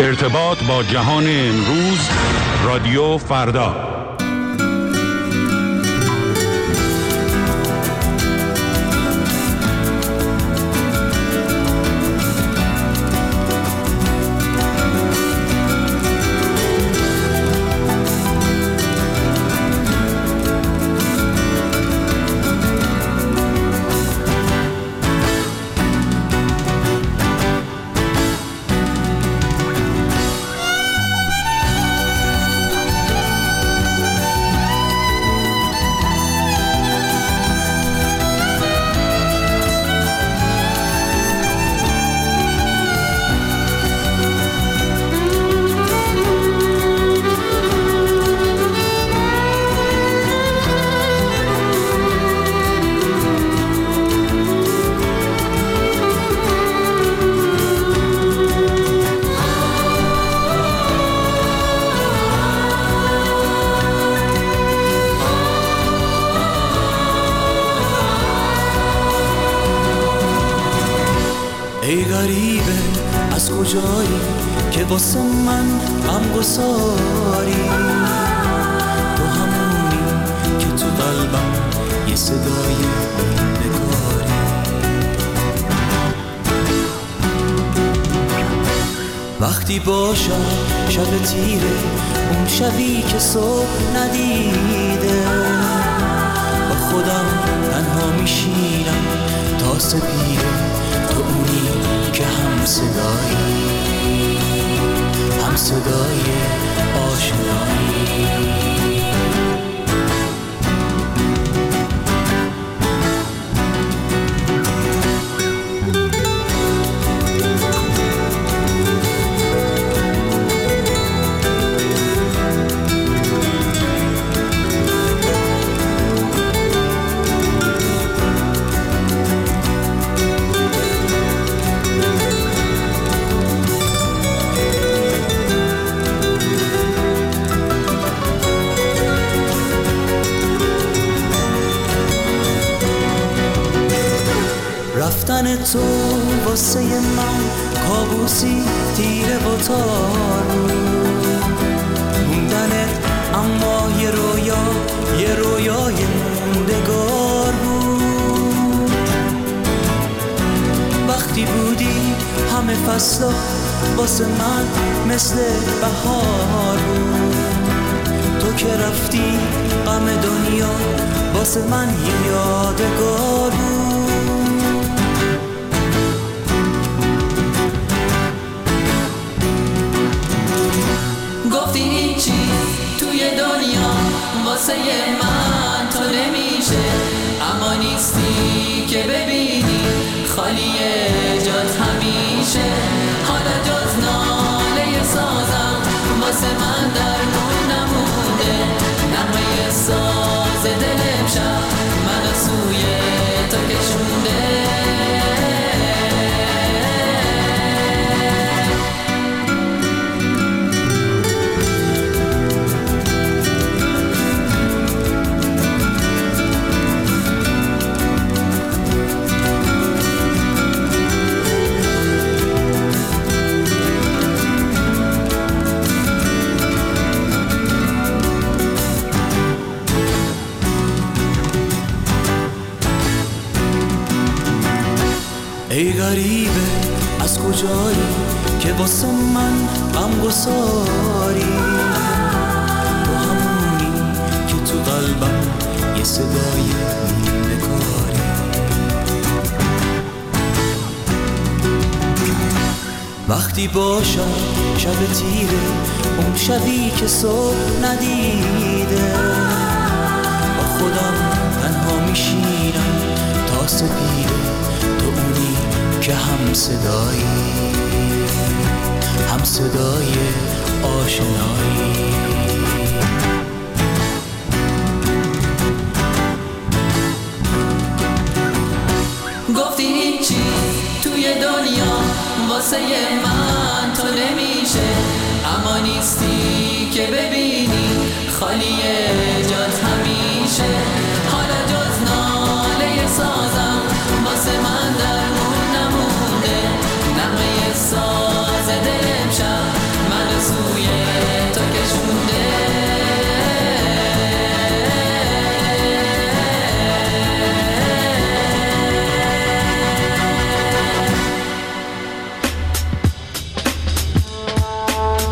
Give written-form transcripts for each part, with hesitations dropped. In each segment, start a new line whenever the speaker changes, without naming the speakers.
ارتباط با جهان امروز، رادیو فردا.
ای غریبه از کجایی که واسه من غمگساری، تو همونی که تو قلبم یه صدای بکاری. وقتی باشم شب تیره، اون شبی که صبح ندیده، با خودم تنها میشینم تا سپیره، تو اونی که هم صدای آشنایی. رفتن تو واسه من کابوسی تیره و تارو، موندنت اما یه رویای موندگار بود. وقتی بودی همه فصلا واسه من مثل بهار بود، تو که رفتی غم دنیا واسه من یه یادگار بود.
گفتی هیچی توی دنیا واسه من تو نمیشه، اما نیستی که ببینی خالیه جات همیشه. حالا جز ناله سازم واسه من درمون نمونده، نغمه ساز دل امشب منو سوی تو کشونده.
ای غریبه از کجایی که واسه من غمگساری، تو همونی که تو قلبم یه صدای بکاری. وقتی باشم شب تیره، اون شبی که صبح ندیده، با خودم تنها میشینم تا سپیره، تو اونی که هم صدای آشنایی.
گفتی هیچی توی دنیا واسه من تو نمیشه، اما نیستی که ببینی خالیه جات همیشه. حالا جز ناله سازم واسه من درمون نمونده، نغمه ساز دل امشب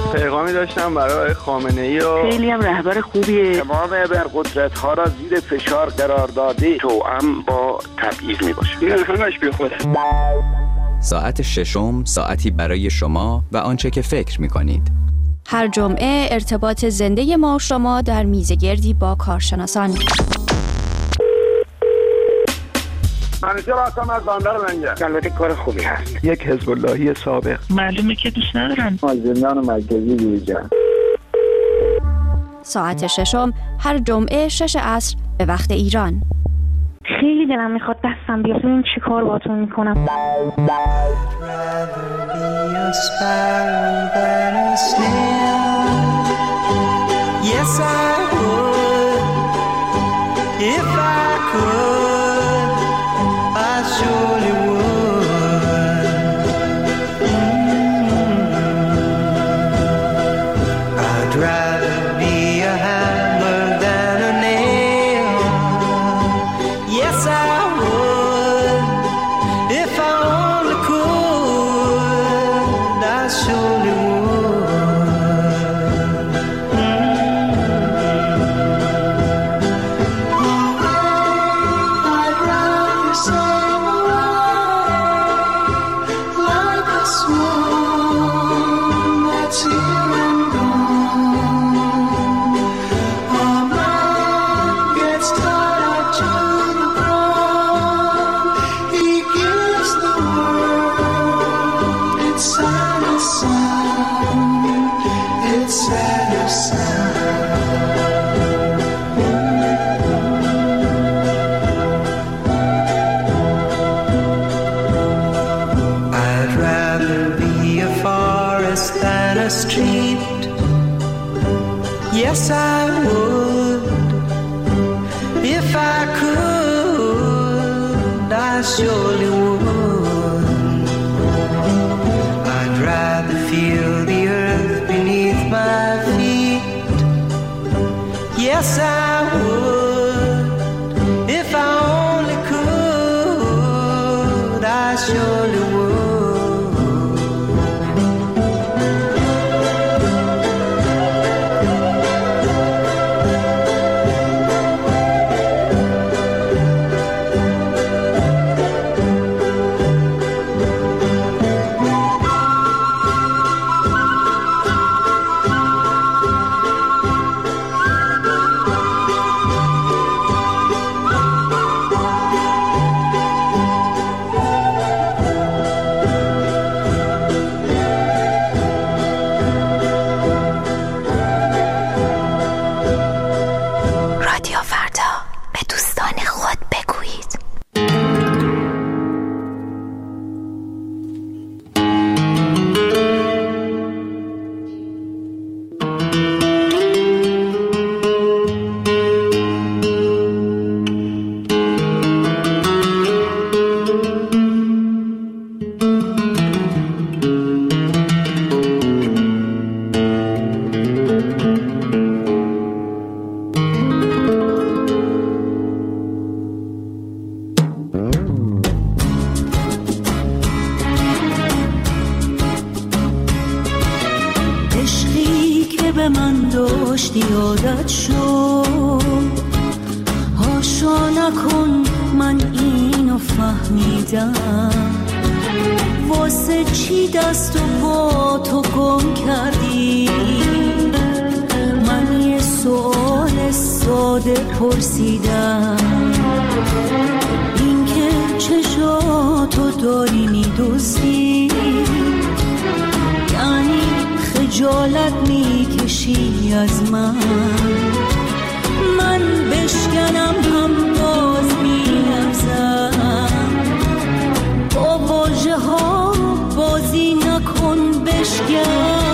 پیغامی داشتم برای خامنه‌ای و
خیلی هم رهبر خوبیه.
تمام ابرقدرت‌ها را زیر فشار قرار داده توأم با تبعیض میباشه. این همش بیخوده.
ساعت ششم، ساعتی برای شما و آنچه که فکر می‌کنید.
هر جمعه ارتباط زنده ما و شما در میزگردی با کارشناسان.
منیژه هستم از بندر منجر. البته کار خوبی هست.
یک حزب اللهی سابق.
معلومه که دوست ندارن.
از زندان مرکزی بیرون.
ساعت ششم هر جمعه 6 عصر به وقت ایران.
خیلی دلم میخواد دستم بیاد این چی کار باتون میکنم.
Yes, I would. If I could, I surely would. I'd rather be a hammer than a nail. Yes, I would. If I only could, I surely would. Street. Yes, I would. If I could, I surely would. I'd rather feel the earth beneath my feet. Yes, I would. If I only could, I surely would.
به من داشتی عادت شد، هاشا نکن من اینو فهمیدم، واسه چی دست و پا تو گم کردی؟ من یه سوال ساده پرسیدم، این که چشاتو داری میدوزی، یعنی خجالت میکشی از من بشکنم هم باز میلرزم، با واژه ها بازی نکن بشکن.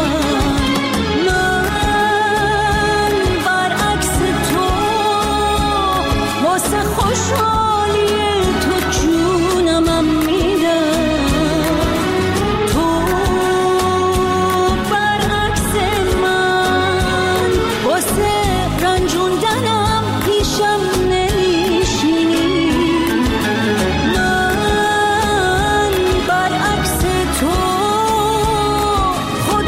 من برعکس تو واسه خوشحالی تو جونمم میدم، تو برعکس من واسه رنجوندنم پیشم نمیشینی. من برعکس تو خودم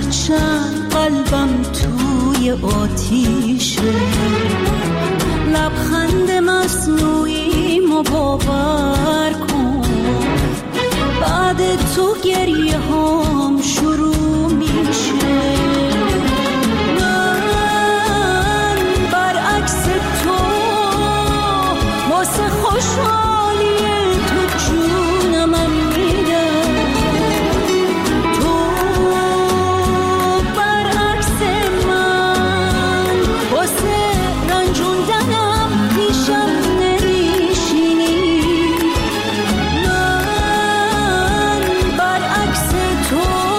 هرچند قلبم توی آتیشه، لبخند مصنوعی ما باور کن، بعد تو گریه هام شروع میشه. من برعکس تو واسه خوشحالی تو جونم میدم، تو برعکس من واسه رنجوندنم پیشم نمیشینی. من برعکس تو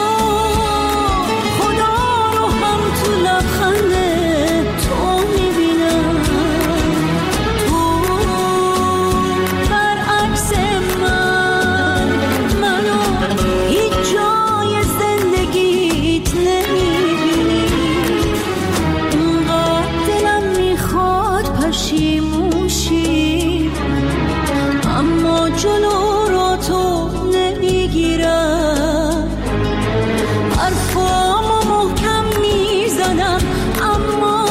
خدا رو هم تو لبخند تو میبینم، تو برعکس من منو هیچ جای زندگیت نمیبینی. اونقدر دلم میخواد پشیموشی، اما جلو را تو نمیگیرم. حرفامو محکم میزنم اما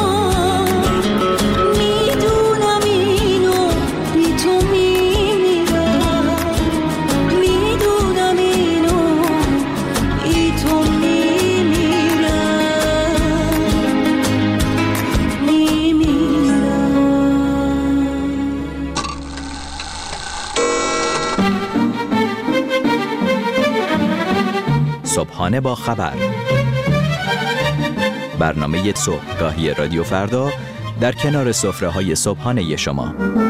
میدونم اینو بی تو میمیرم، میدونم اینو بی تو میمیرم.
صبحانه با خبر، برنامه صبحگاهی رادیو فردا در کنار سفره‌های صبحانه شما.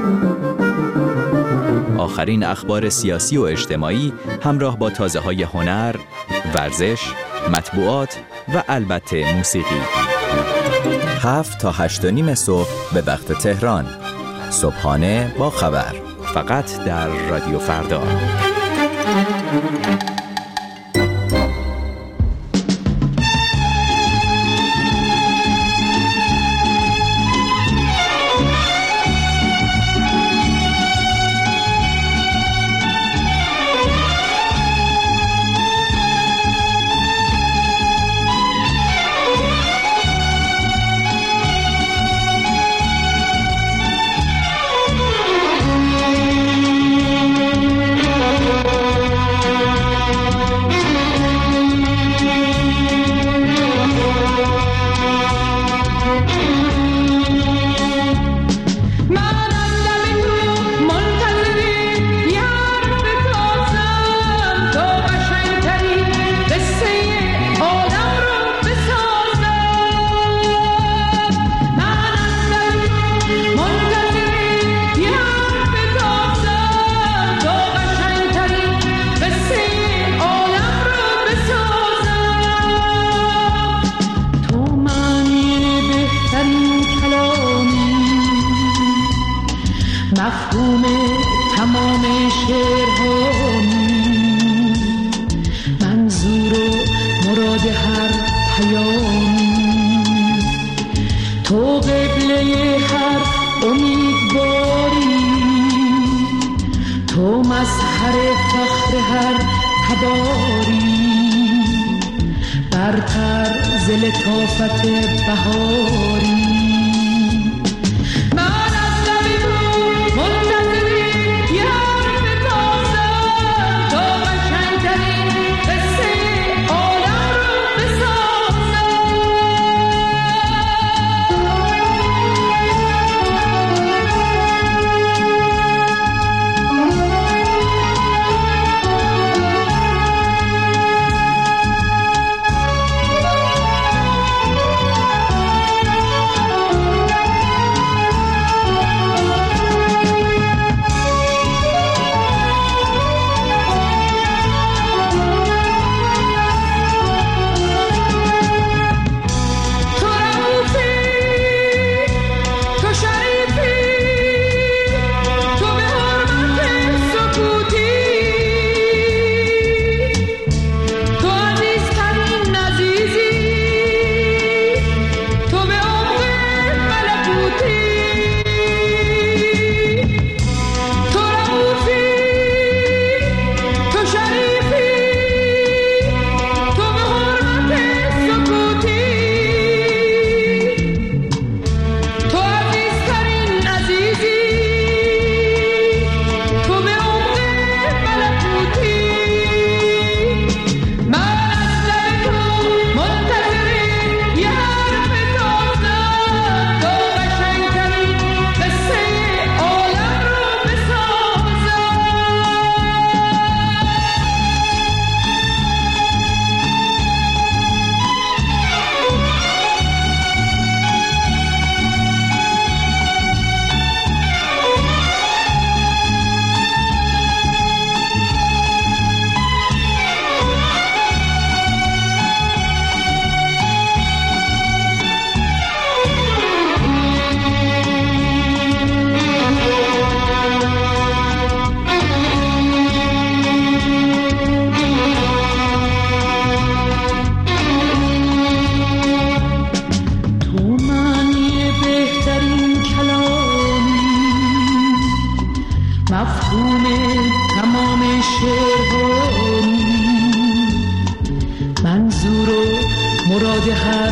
آخرین اخبار سیاسی و اجتماعی همراه با تازه‌های هنر، ورزش، مطبوعات و البته موسیقی. 7 تا 8:30 صبح به وقت تهران. صبحانه با خبر، فقط در رادیو فردا.
مفهوم تمام شعرهایی، منظور و مراد هر پیامی، تو قبله هر امیدواری، تو مظهر فخر هر تباری، برتر ز لطافت بهاری. مراد هر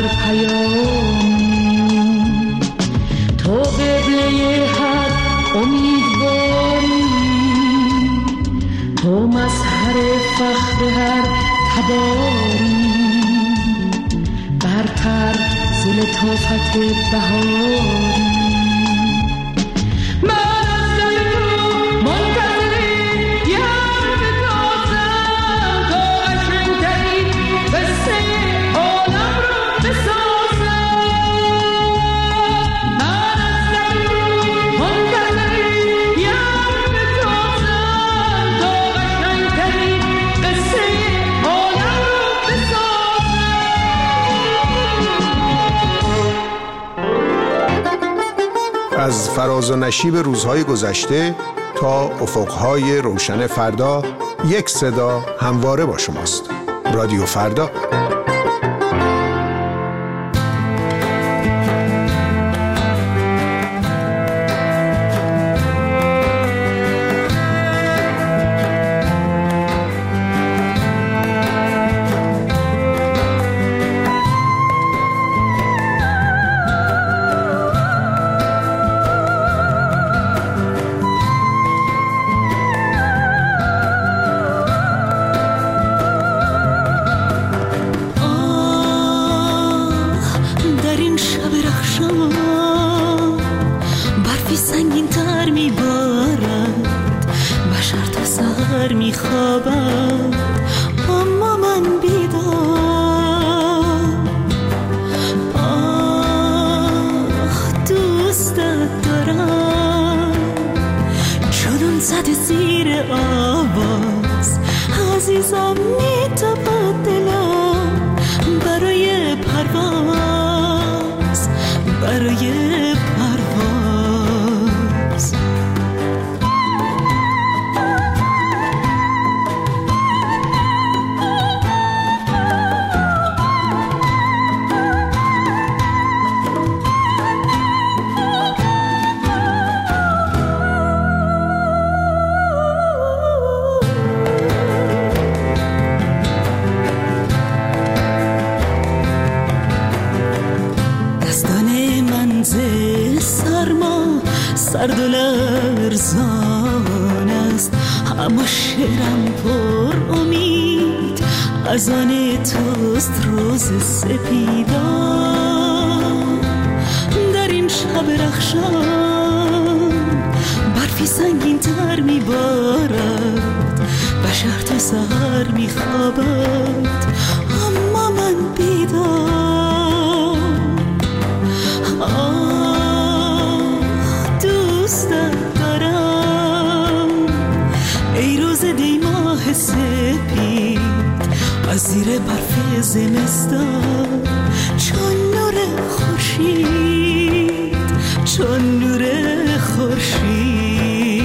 پیامی، تو قبله هر امیدواری، تو مظهر فخر هر تباری، برتر ز لطافت بهاری.
از فراز و نشیب روزهای گذشته تا افقهای روشن فردا، یک صدا همواره با شماست. رادیو فردا.
سرد و لرزان است، اما شعرم پر امید از آن توست روز سپیدان. در این شب رخشان برفی سنگین تر میبارد، بشر تا سحر میخوابد اما من بیدار. دوستت دارم ای روز دی ماه سپید از زیر برف زمستان، چون نور خورشید، چون نور خورشید.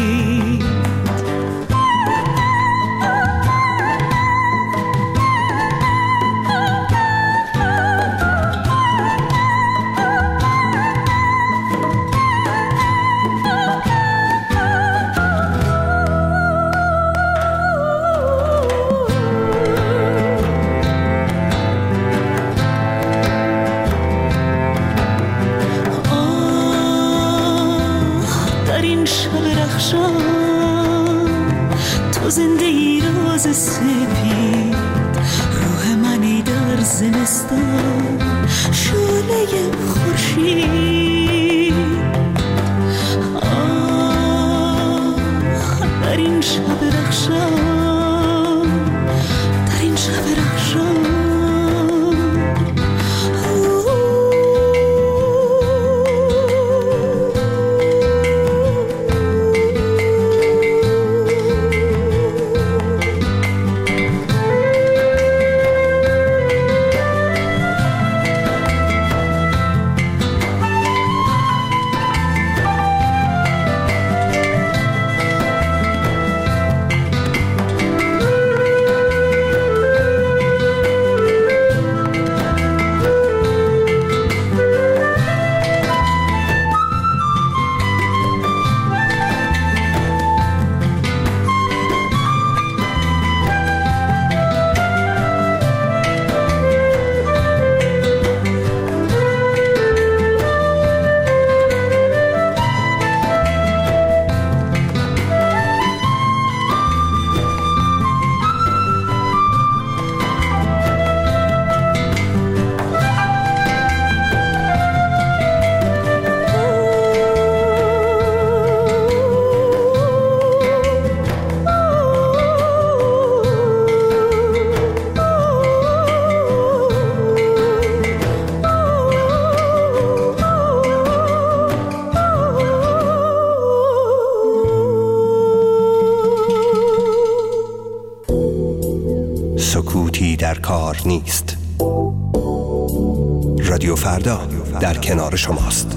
تو زنده ای روز سپید، روح منی در زمستان، شعله خورشید. در این شب رخشان، در این شب رخشان.
کار نیست. رادیو فردا در کنار شماست.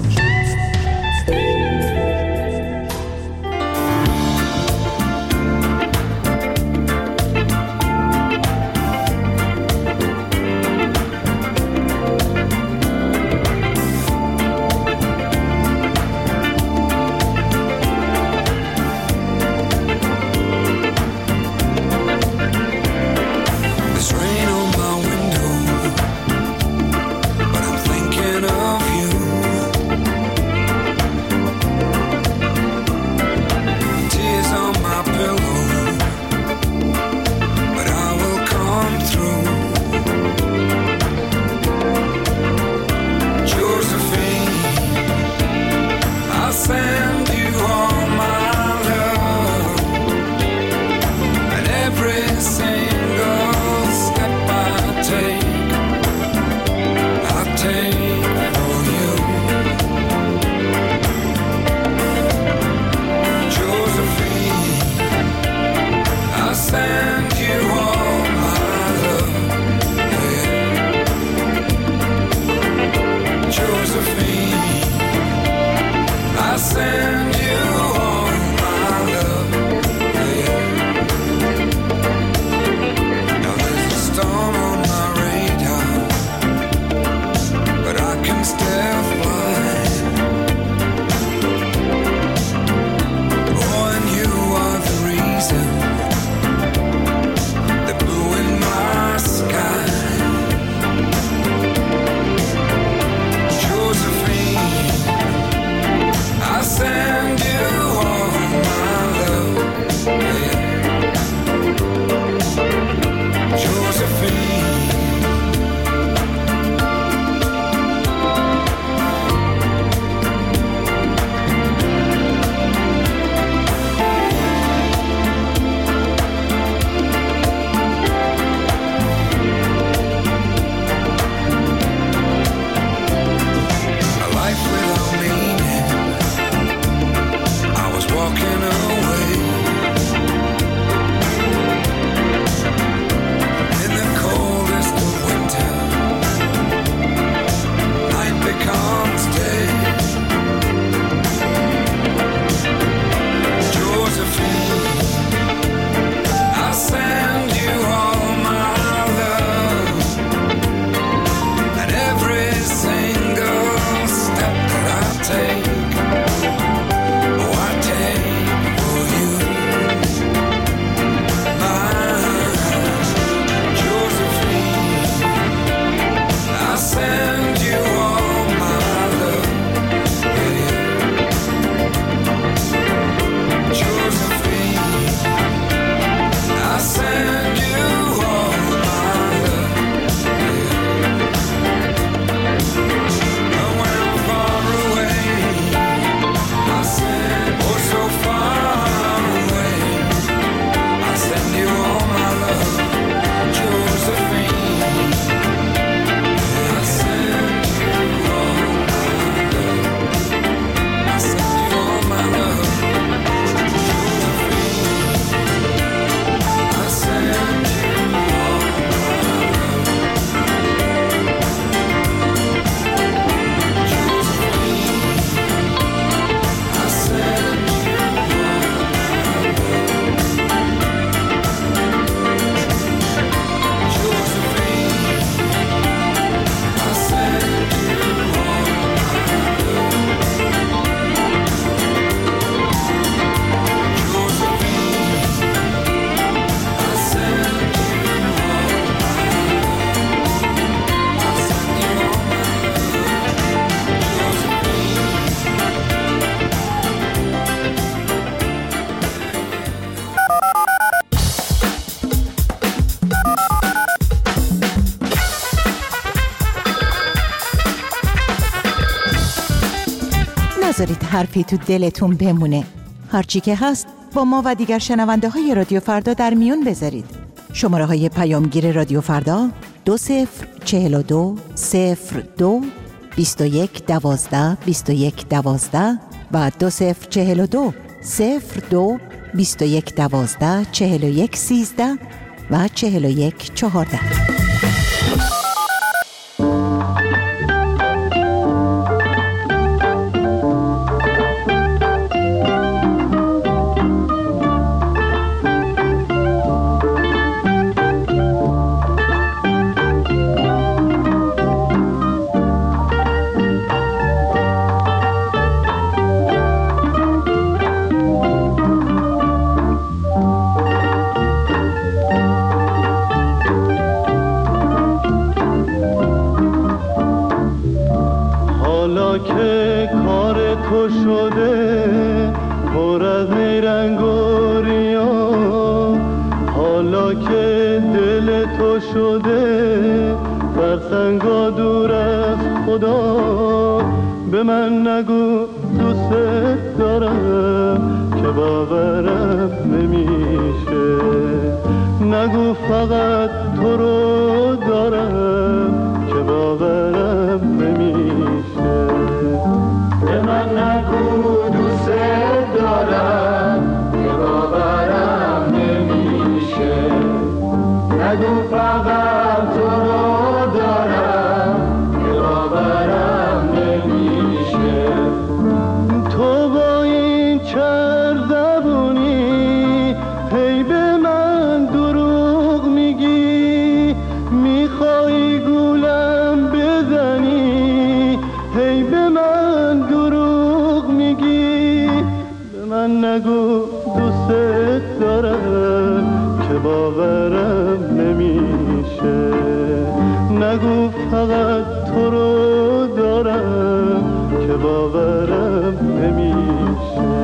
نذارید حرفی تو دلتون بمونه. هرچی که هست با ما و دیگر شنونده های رادیو فردا در میون بذارید. شماره های پیامگیر رادیو فردا 2042 02 21 12 21 12 و 2042 02 21 12 41 13 و 41 14.
حالا که کار تو شده پر از نیرنگ و ریا، حالا که دل تو شده فرسنگا دور از خدا، به من نگو دوست دارم که باورم نمیشه، نگو فقط تو رو دارم که باورم نمیشه، به من نگو دوست دارم که باورم نمیشه، نگو فقط تو رو دارم که باورم نمیشه. تو با این چر زبونی هی به من دروغ میگی، میخوای گولم بزنی هی به من دروغ میگی، به من نگو دوست دارم که باورم نمیشه، نگو فقط تو رو دارم که باورم نمیشه.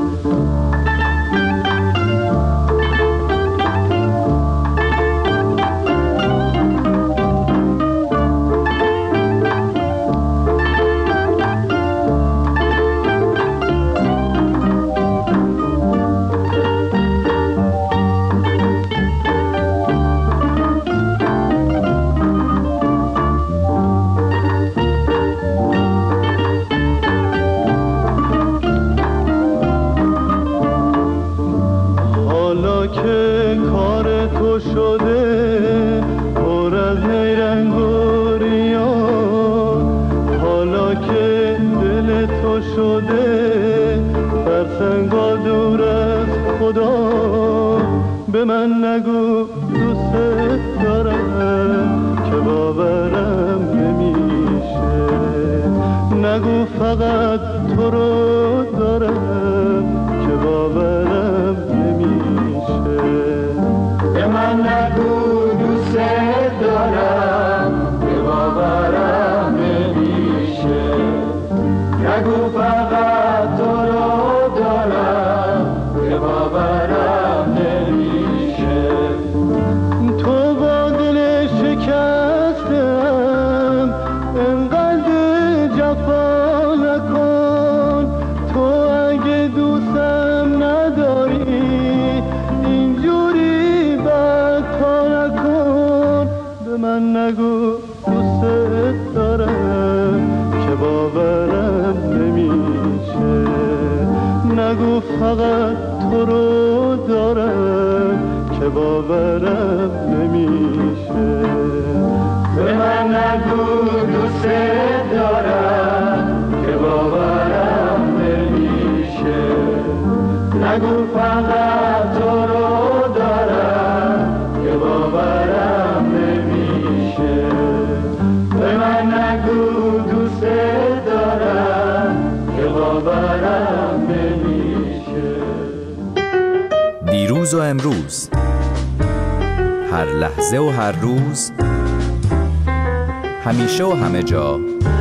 که کار تو شده پر از نیرنگ و ریا، حالا که دل تو شده فرسنگا دور از خدا، به من نگو دوست دارم که باورم نمیشه، نگو فقط تو رو دارم که باورم نمیشه، به من نگو دوست دارم که باورم نمیشه، نگو فقط تو رو دارم که باورم نمیشه. تو با دل شکستم انقدر جفا نکن، تو اگه دوستم نداری اینجوری بدکار نکن، به من نگو دوست دارم که باورم نمیشه، نگو فقط تو رو دارم که باورم نمیشه، به من نگو دوست دارم که باورم نمیشه، نگو فقط تو رو دارم که باورم نمیشه، به من نگو دوست دارم که باورم نمیشه.
دیروز و امروز، هر لحظه و هر روز، همیشه و همه جا،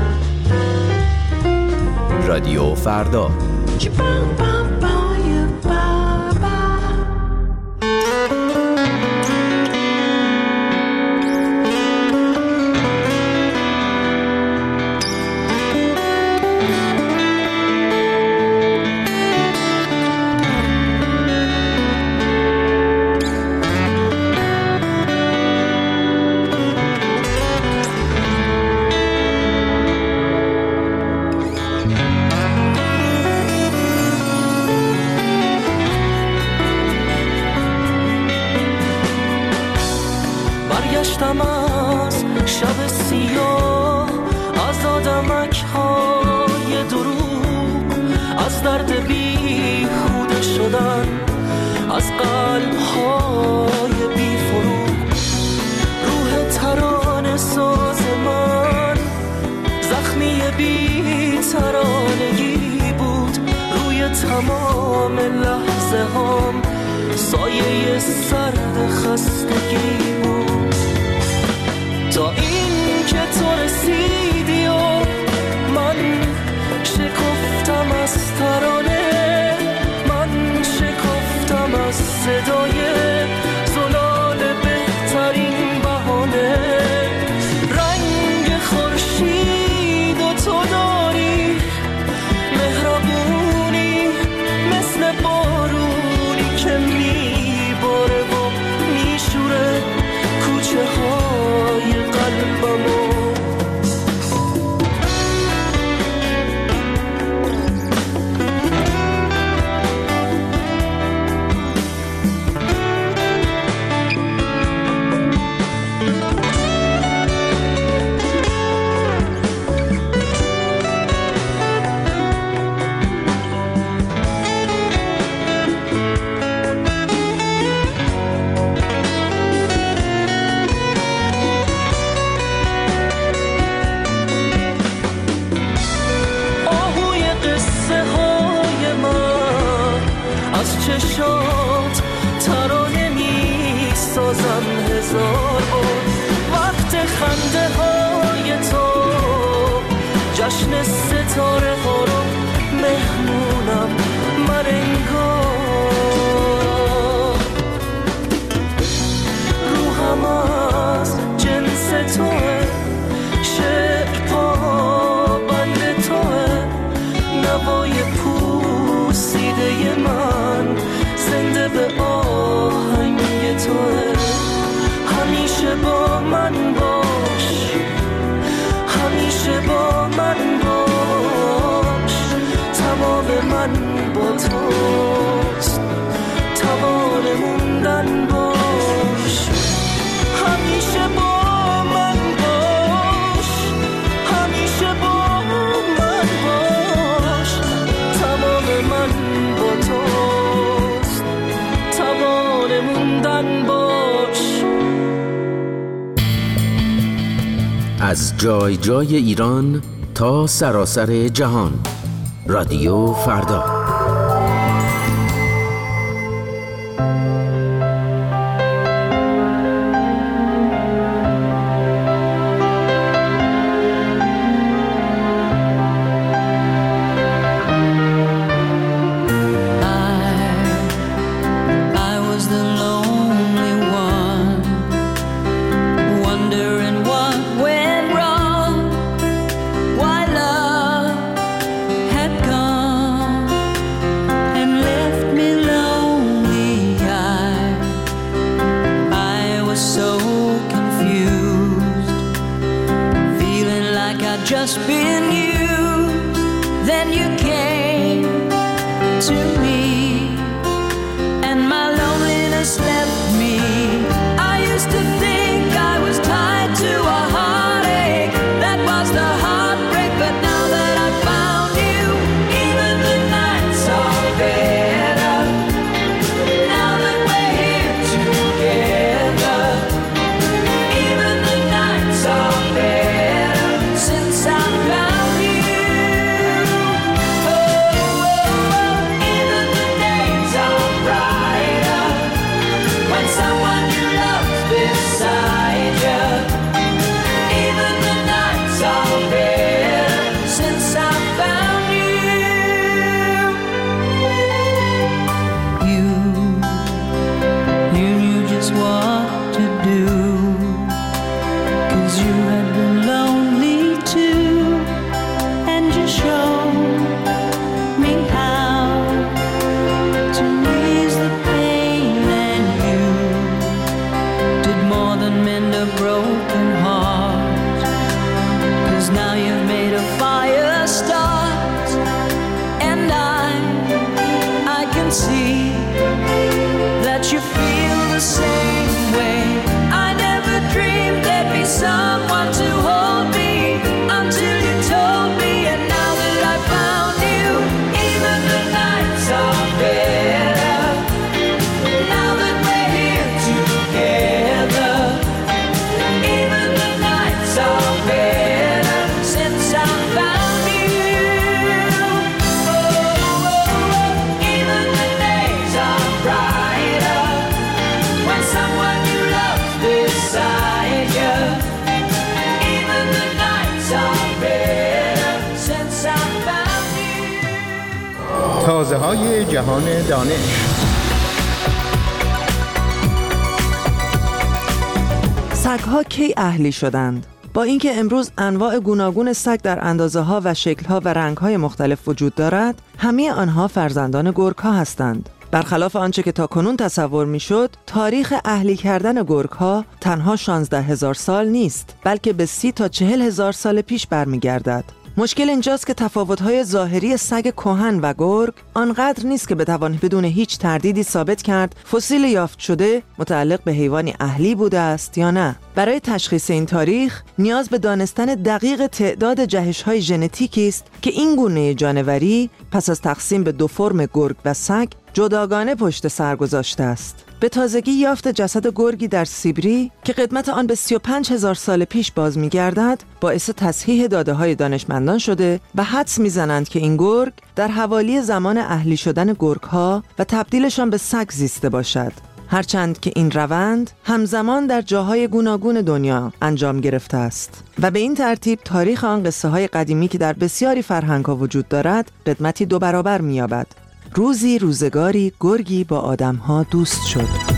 رادیو فردا.
برگشتم از شب سیاه، از آدمک‌های دروغ، از درد بیهوده شدن، از قلب‌های بی‌فروغ. روح ترانه ساز من زخمی بی‌ترانگی بود، روی تمام لحظه هام سایه سرد خستگی بود. تا این که تو رسیدی و من وقت خنده های تو، جشن ستاره ها رو مهمونم من انگار. روحم از جنس توه، شعر پابند توه، نوای پوسیده من زنده به آهنگ توه. همیشه با من باش، همیشه با من باش، تمام من با توست، توان موندن باش. همیشه با من باش، همیشه با من باش، تمام من با توست، توان موندن باش.
از جای جای ایران تا سراسر جهان، رادیو فردا.
Just been used, then you came to me, and my loneliness left me. I used to think I was tied to a heartache, that was the heartbreak, but now that I found you, even the nights are better, now that we're here together, even the nights are better since I found you. Oh, even the days are brighter when someone you love's beside you. Even the nights are better since I found you. You knew just what to do, 'cause you had been lonely too, and you showed me how to ease the pain, and you did more than mend a broken heart, 'cause now you've made a fire start, and I can see that you feel the same way. I never dreamed there'd be someone to hold me until you told me, and now that I found you, even the nights are better, now that we're here together, even the nights are better since I found you. Oh, even the days are brighter when someone you love's beside you. Even the nights are better since I found you.
تازه های جهان دانش.
سگ‌ها کی اهلی شدند؟ با اینکه امروز انواع گوناگون سگ در اندازه‌ها و شکل‌ها و رنگ‌های مختلف وجود دارد، همه آنها فرزندان گرگ‌ها هستند. برخلاف آنچه که تاکنون تصور می‌شد، تاریخ اهلی کردن گرگ‌ها تنها 16,000 سال نیست، بلکه به 30 تا 40,000 سال پیش برمیگردد. مشکل اینجاست که تفاوت‌های ظاهری سگ کهن و گرگ آنقدر نیست که بتوان بدون هیچ تردیدی ثابت کرد فسیل یافت شده متعلق به حیوانی اهلی بوده است یا نه. برای تشخیص این تاریخ نیاز به دانستن دقیق تعداد جهش‌های ژنتیکی است که این گونه جانوری پس از تقسیم به دو فرم گرگ و سگ جداگانه پشت سر گذاشته است. به تازگی یافت جسد گرگی در سیبری که قدمت آن به 35,000 سال پیش باز می‌گردد باعث تصحیح داده‌های دانشمندان شده و حدس می‌زنند که این گرگ در حوالی زمان اهلی شدن گرگ‌ها و تبدیلشان به سگ زیسته باشد. هرچند که این روند همزمان در جاهای گوناگون دنیا انجام گرفته است و به این ترتیب تاریخ آن قصه های قدیمی که در بسیاری فرهنگ‌ها وجود دارد قدمتی 2 برابر می‌یابد. روزی روزگاری گرگی با آدم‌ها دوست شد.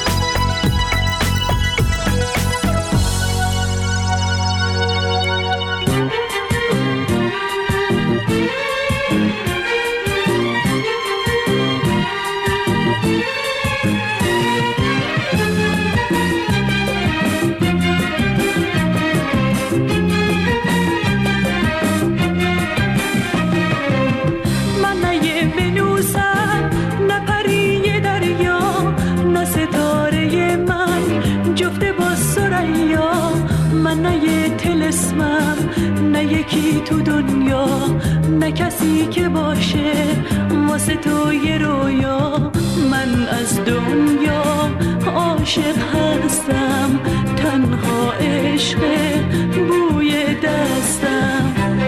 نه یکی تو دنیا، نه کسی که باشه واسه تو یه رویا. من از دنیا عاشق هستم، تنها عشق بوی دستم.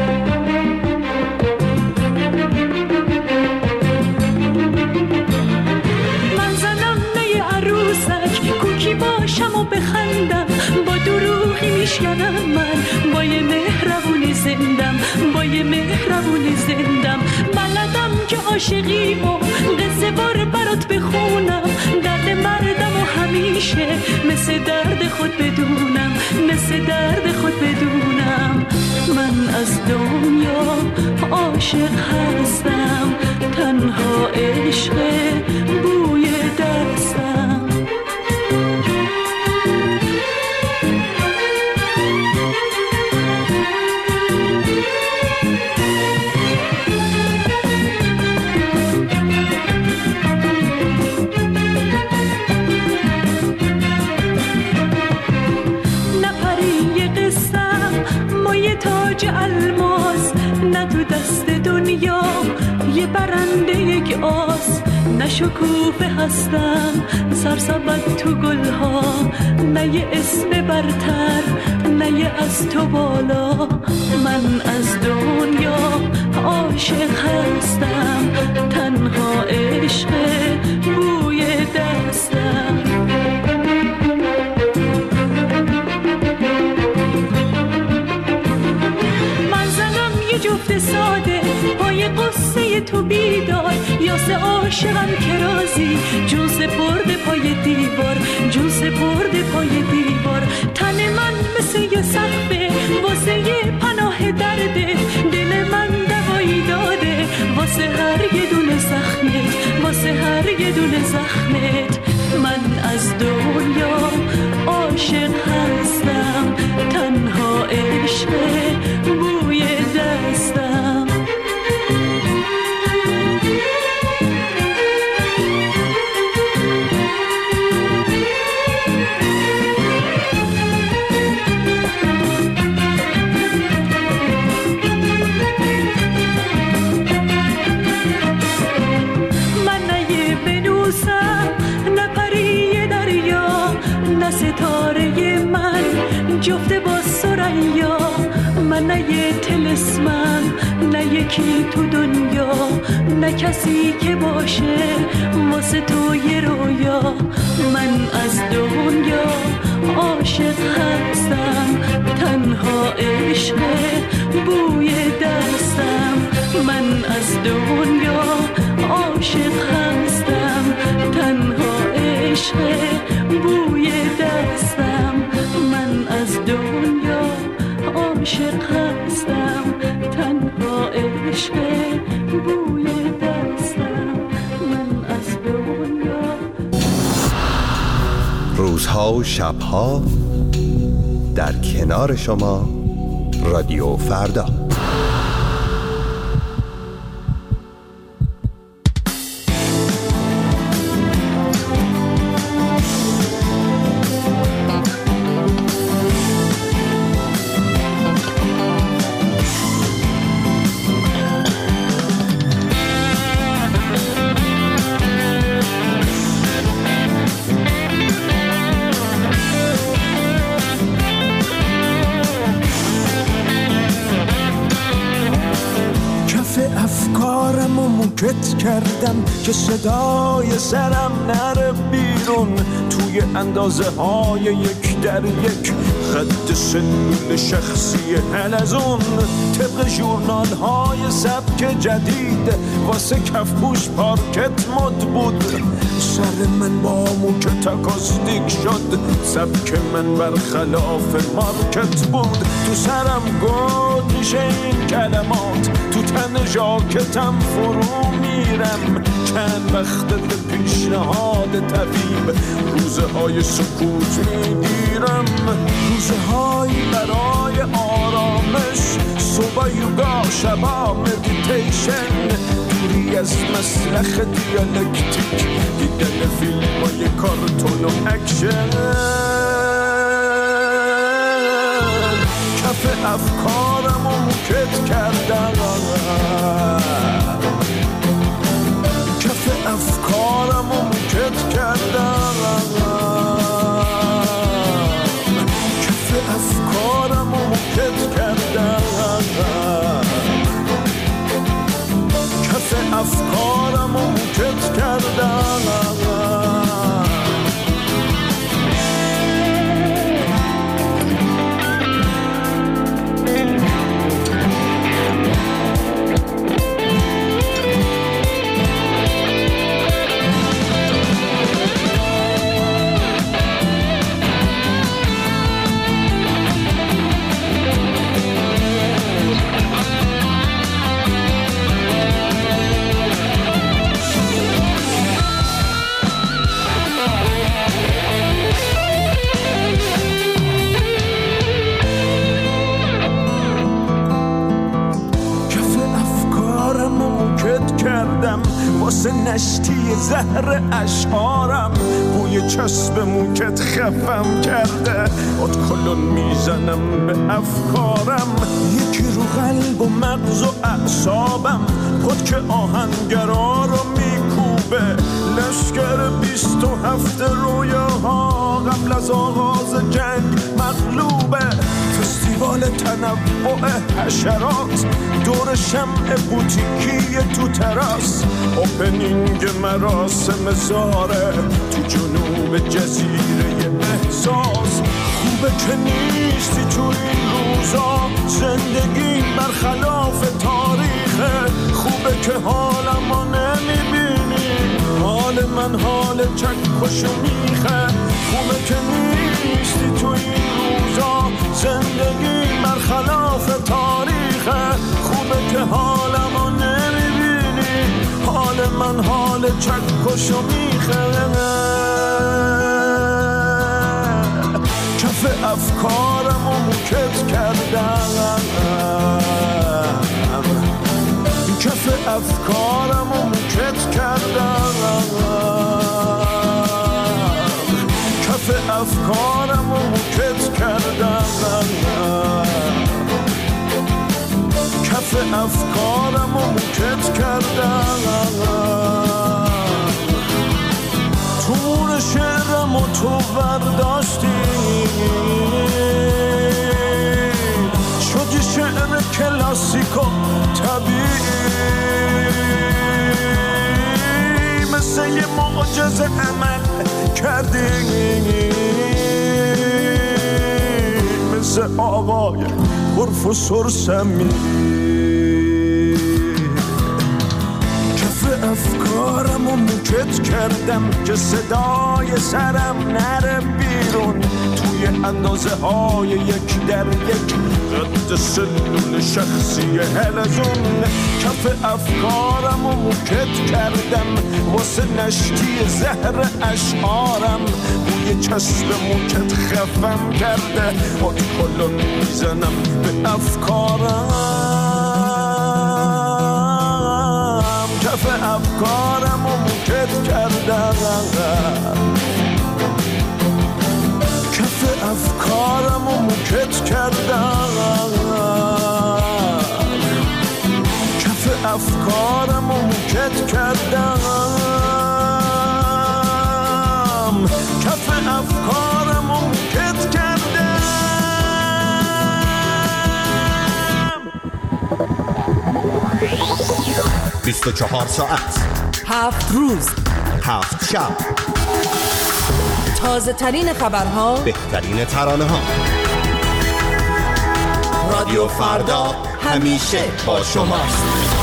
من زنم نه عروسک، کوکی باشم و بخندم، با دروغی میشکنم من، با یه مهربونی زندم، با یه مهربونی زندم. بلدم که عاشقی و قصه بار برات بخونم، درد مردم و همیشه مثل درد خود بدونم، مثل درد خود بدونم. من از دنیا عاشق هستم، تنها عشق بوی دستم. تاج الماس نه تو دست دنیا، یه برنده یک آس. نه شکوفه هستم سرسبد تو گلها، نه یه اسم برتر، نه یه از تو بالا. من از دنیا عاشق هستم، تنها عشق بوی دستم. جفت ساده پای قصه تو بیدار، یاس عاشقم که رازی جون سپرده پای دیوار، جون سپرده پای دیوار. تن من مثل یه سقفه واسه یه پناه درده، دل من دوایی داده واسه هر یه دونه زخمت، واسه هر یه دونه زخمت. من از دنیا عاشق هستم، تنها عشق بوی دستم. من نه یه بنوسم، نه پری دریا، نه ستاره من جفته با سریا. من نه یه طلسمم، نه یکی تو دنیا، نه کسی که باشه واسه تو یه رویا. من از دنیا عاشق هستم، تنها عشق بوی دستم. من از دنیا عاشق هستم، تنها عشق بوی دستم. من از دنیا عاشق هستم، تنها عشق بوی دستم. من از دنیا.
روزها و شبها در کنار شما رادیو فردا.
افکارم و موکت کردم که صدای سرم نره بیرون، توی اندازه های یک در یک خط سلول شخصی حلزون، طبق ژورنال های سبک جدید واسه کفپوش پارکت مد بود. سر من با موکت اکاستیک شد، سبک من برخلاف مارکت بود. تو سرم گود میشه این کلمات، تو تن ژاکتم فرو میرم. چند وقت به پیشنهاد طبیب روزهای سکوت میگیرم، روزهایی برای آرامش، صبح یوگا شبا مدیتیشن، دوری از مسلخ دیالکتیک، دیدن فیلم های کارتون و اکشن. کف افکارم و موکت کردم، کف افکارم و موکت کردم، کف افکارم و موکت کردم، کف افکارم و موکت کردم. واسه نشتی زهر اشعارم، بوی چسب موکت خفم کرده، ادکلون میزنم به افکارم. یکی رو قلب و مغز و اعصابم، خود که آهنگرا رو میکوبه. لشکر 27 رویاها قبل از آغاز جنگ مغلوبه. فستیوال تنوع حشرات دور شمع بوتیکی تو تراس، اوپنینگ مراسم زاره تو جنوب جزیره احساس. خوبه که نیستی تو این روزا، زندگی برخلاف تاریخه. خوبه که حالمو نمیبینی، حال من حال چکشو میخه. خوبه که نیستی تو این روزا، زندگی برخلاف تاریخه. خوبه که حالمو نمیبینی، حال من حال چکشو میخه. کف افکارم و موکت کردم، کف افکارم و موکت کردم، کف افکارم و موکت کردم، کف افکارم و موکت کردم. تون شعرم و تو برداشتی، شدی شعر کلاسیک و طبیعی، مثل یه معجزه عمل کردی، مثل آقای پروفسور سمی. کف افکارم و موکت کردم که صدای سرم نره بیرون، توی اندازه های یک در یک قد سلول شخصی حلزون. کف افکارم و موکت کردم واسه نشتی زهر اشعارم، بوی چسب موکت خفم کرده، ادکلون میزنم به افکارم. کف افکارم و موکت کردم، کف افکارم و موکت کردم، کف افکارم و موکت کردم، کف افکارم و موکت کردم.
24 ساعت
7 روز
7 شب،
تازه ترین خبرها،
بهترین ترانه ها. رادیو فردا همیشه با شماست.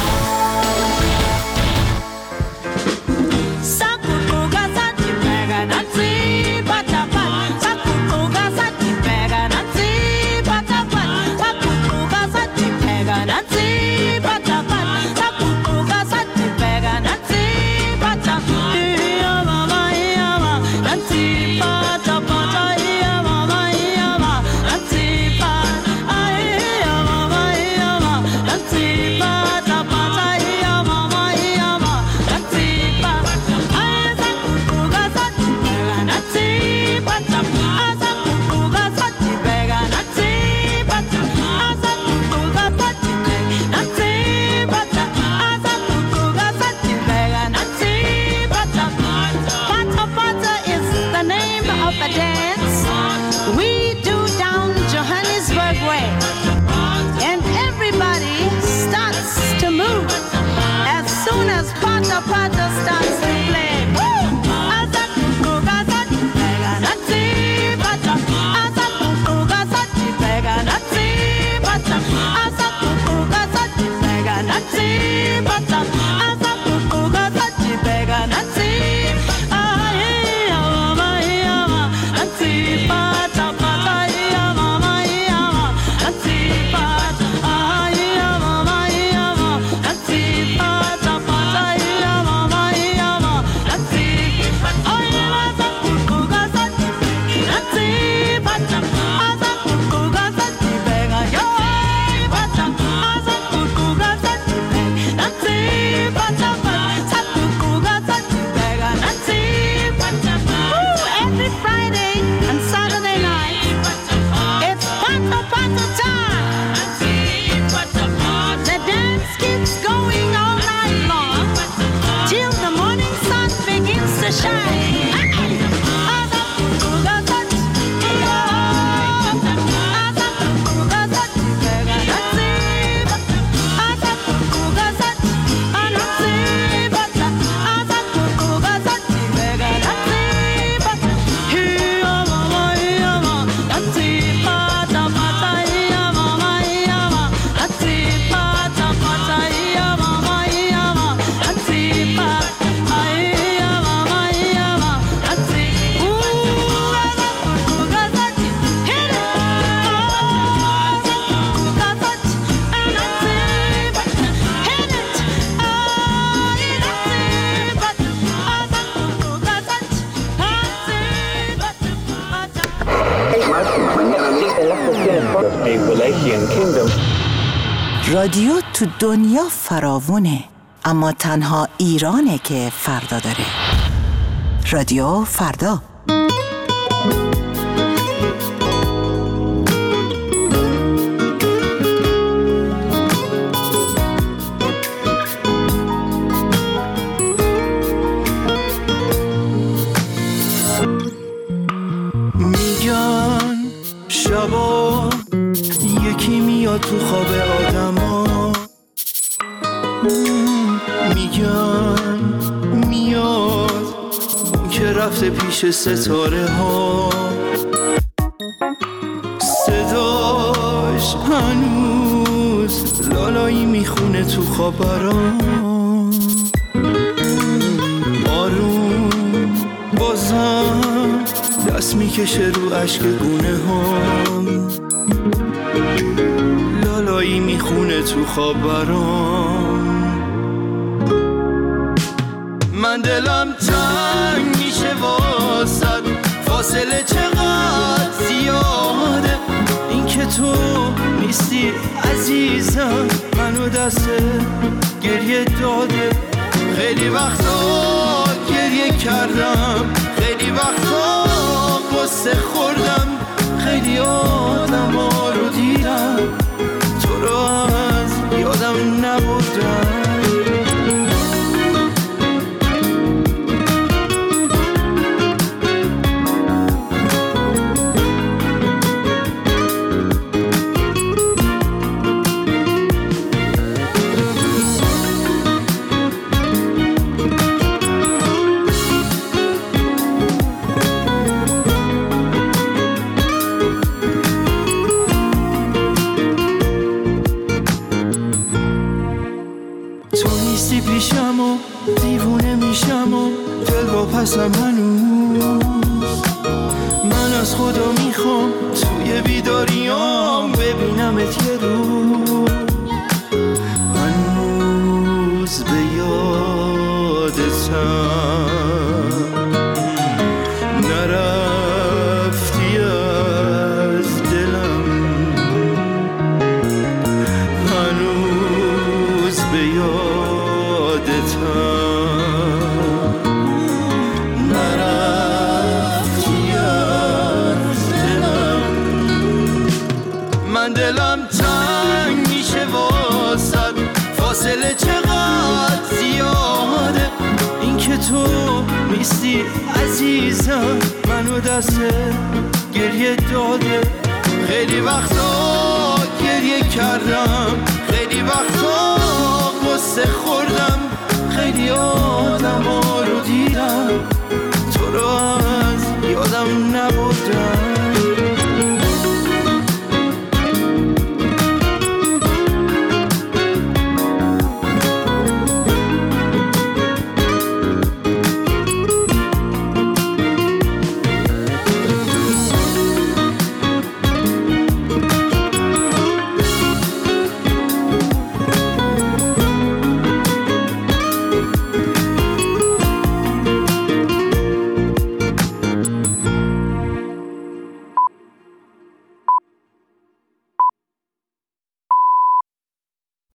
رادیو تو دنیا فراوونه، اما تنها ایرانه که فردا داره. رادیو فردا.
میگن شبا یکی میاد تو خواب آدما، میگن میاد اون که رفته پیش ستاره ها، صداش هنوز لالایی میخونه تو خبران، آروم بازم دست میکشه رو عشق گونه هم، لالایی میخونه تو خبران. من دلم تنگ میشه واسد، فاصله چقدر زیاده، این که تو نیستی عزیزم منو دست گریه داده. خیلی وقتا گریه کردم، خیلی وقتا قصه خوردم، خیلی آدم ها رو دیدم تو رو از یادم نبردم. میشم و دیوونه میشم و دل واپسم هنوز. من از خدا میخوام توی بیداریام ببینمت یه روز. هنوز به یادتم نرفتی از دلم. هنوز به یادتم نرفتی از دلم. من دلم تنگ میشه واسد، فاصله چقدر زیاده. این که تو نیستی عزیزم منو دست گریه داده. خیلی وقتا گریه کردم، خیلی وقتا قصه خوردم، خیلی